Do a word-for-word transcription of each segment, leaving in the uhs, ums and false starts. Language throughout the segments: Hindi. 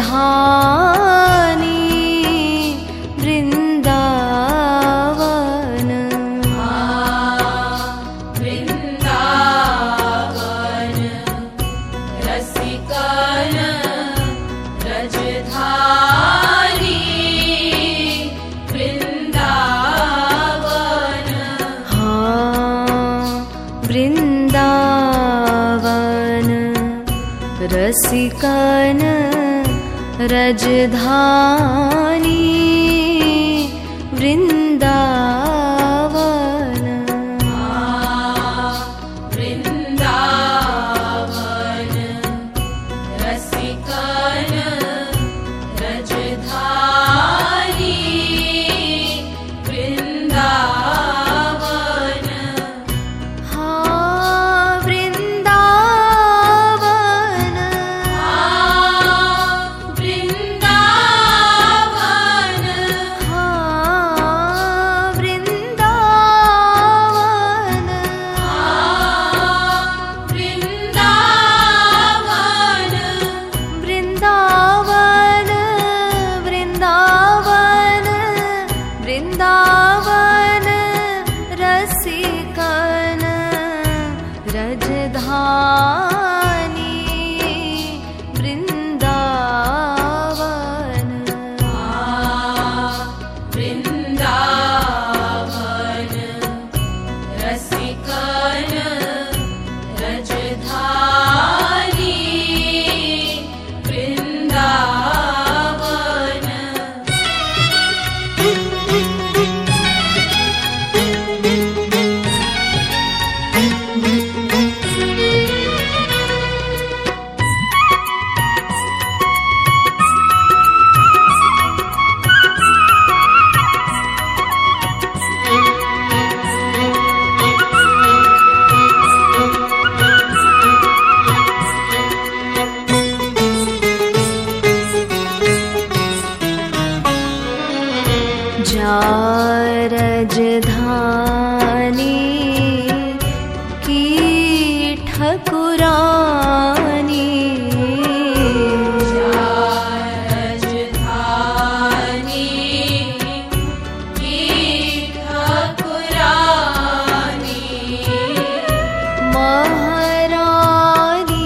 रजधानी वृंदावन। वृंदावन रसिकन रजधानी वृंदावन। हाँ वृंदावन रसिकन रजधानी वृंदावन। वृंदावन रसिकन रजधानी वृंदावन। हाँ वृंदावन। हाँ वृंदावन। हाँ वृंदावन। हाँ वृंदावन। वृंदावन वृंदावन वृंदावन रसिकन रजधानी वृंदावन। वृंदावन रसिकन रजधानी वृंदावन। जा रजधानी की ठकुरानी। रजधानी की ठाकुरानी। महारानी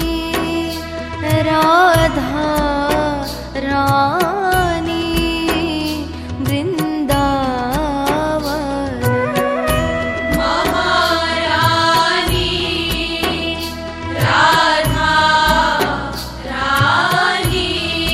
राधा रानी वृंदावन। महारानी राधा रानी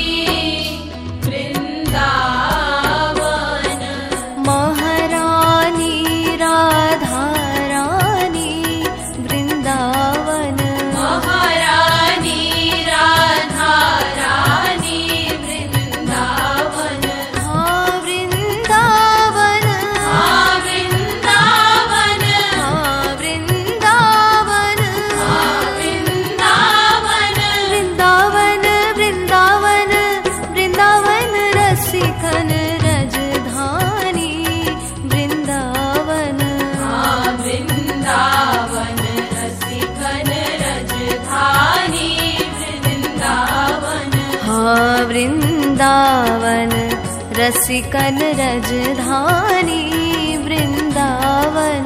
वृंदावन। महारानी राधा रानी वृंदावन। महारानी राधा रानी वृंदावन। हाँ वृंदावन। हाँ वृंदावन। हाँ वृंदावन। हाँ वृंदावन। वृंदावन वृंदावन वृंदावन रसिकन रजधानी वृंदावन। हाँ वृंदावन रसिकन रजधानी वृंदावन। हाँ वृंदावन रसिकन रजधानी वृंदावन।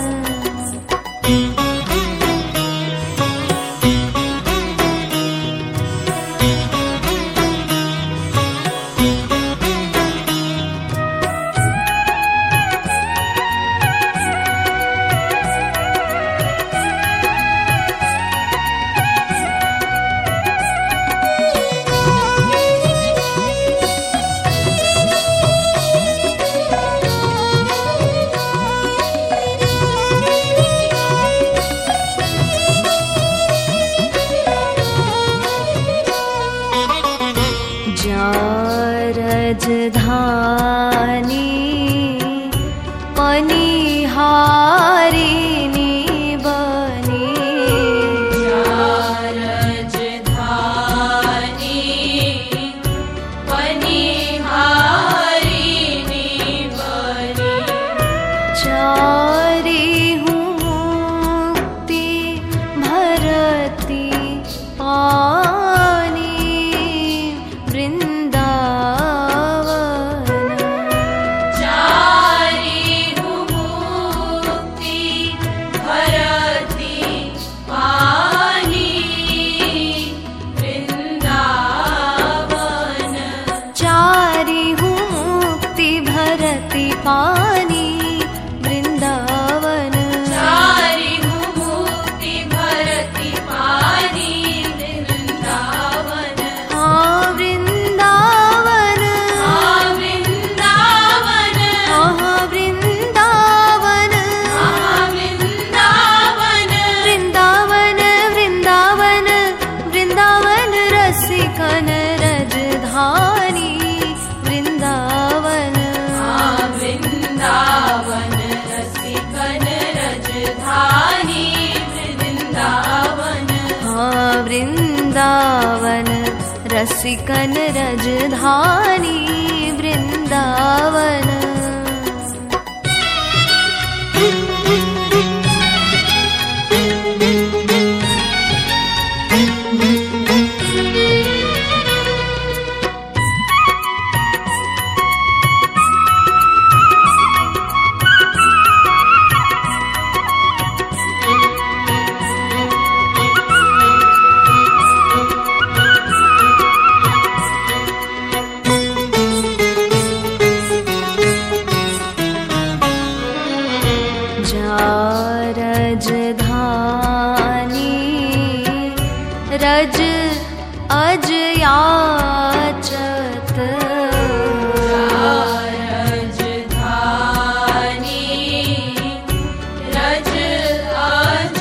जा रजधानी पनिहारिणी बनी। रजधानी पनिहारिणी बनी। चारी हूँ मुक्ति भरती पानी रसिकन रजधानी वृंदावन। रज अज याचत राजधानी रज अज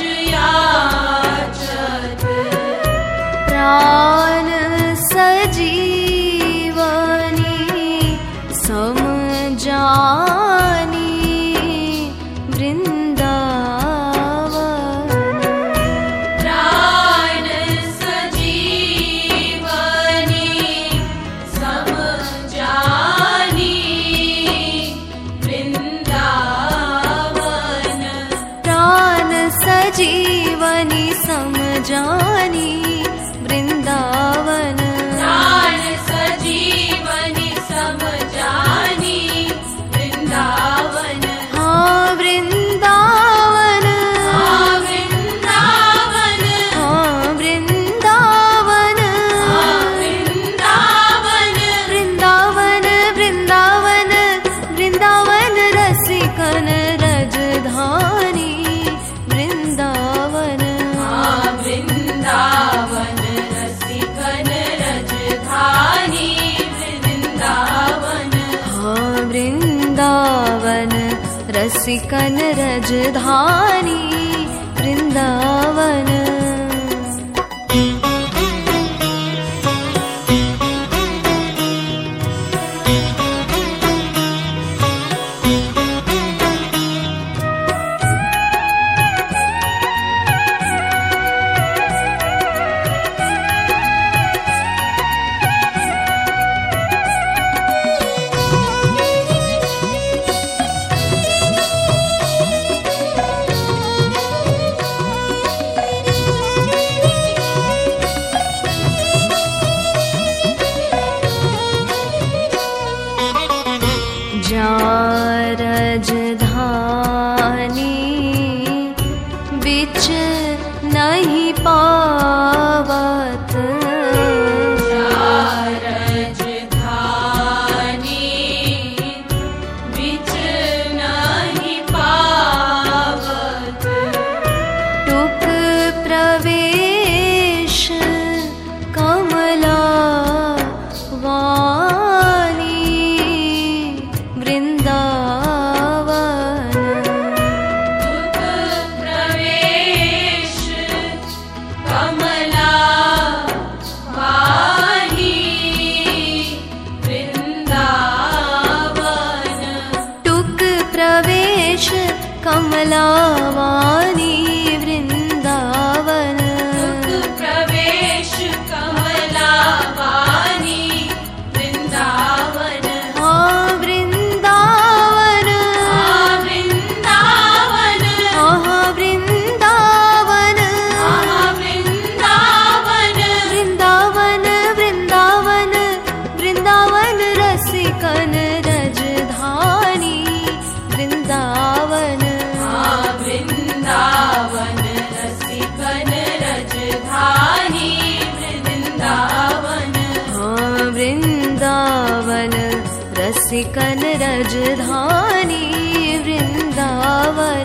याचत प्राण सजीवनी समजानी वृंदावन। प्राण सजीवनी समजानी वृंदावन। प्राण सजीवनी समजानी वृंदावन। प्राण सजीवनी समजानी वृंदावन। हाँ वृंदावन, हाँ वृंदावन, हाँ वृंदावन, हाँ वृंदावन। वृंदावन वृंदावन वृंदावन रसिकन रजधानी वृंदावन। हाँ वृंदावन रसिकन रजधानी वृंदावन। हाँ वृंदावन रसिकन रजधानी वृंदावन। रजधानी बिच नहीं पावत। रजधानी बिच नहीं पावत। टुक प्रवेश कमला वाणी वृंदावन। तुक प्रवेश कमला वाणी वृंदावन। टुक प्रवेश कमला वाणी वृंदावन। तुक प्रवेश कमला वाणी वृंदावन। हाँ वृंदावन, हाँ वृंदावन, हाँ वृंदावन, हाँ वृंदावन। वृंदावन वृंदावन वृंदावन रसिकन रजधानी वृंदावन। हाँ वृंदावन रसिकन रजधानी वृंदावन। हाँ वृंदावन रसिकन रजधानी वृंदावन।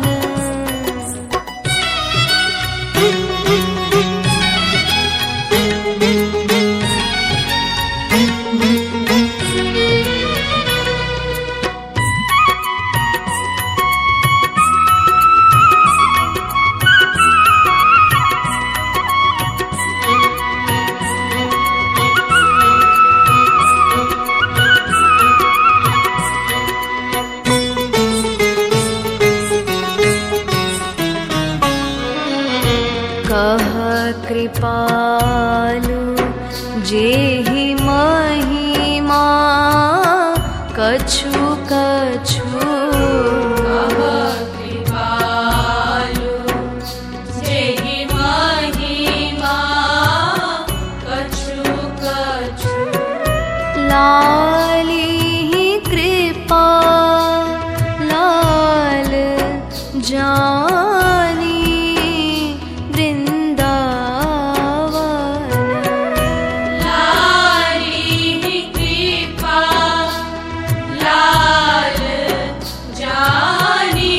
कछु कछु कह कृपालु जेहि महिमा कछु कछु लाली कृपा लाल जानी वृंदावन लाली कृपा लाल जानी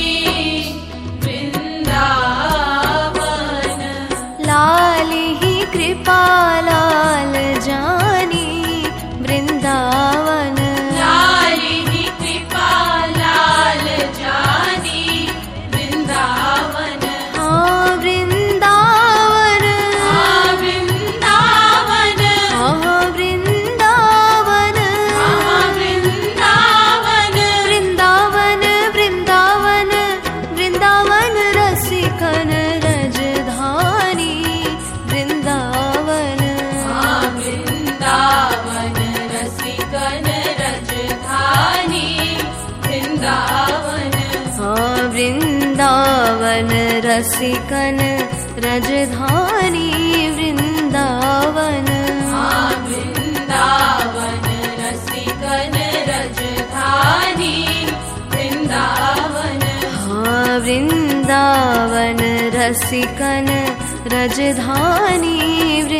वृंदावन लाली कृपा लाल जानी वृंदावन लाली कृपा लाल जानी वृंदावन हाँ वृंदावन हाँ वृंदावन हाँ वृंदावन हाँ वृंदावन वृंदावन वृंदावन वृंदावन रसिकन रजधानी वृंदावन हाँ वृंदावन रसिकन रजधानी वृंदावन हाँ वृंदावन रसिकन रजधानी वृंदावन हाँ वृंदावन रसिकन रजधानी वृंदावन हाँ वृंदावन रसिकन रजधानी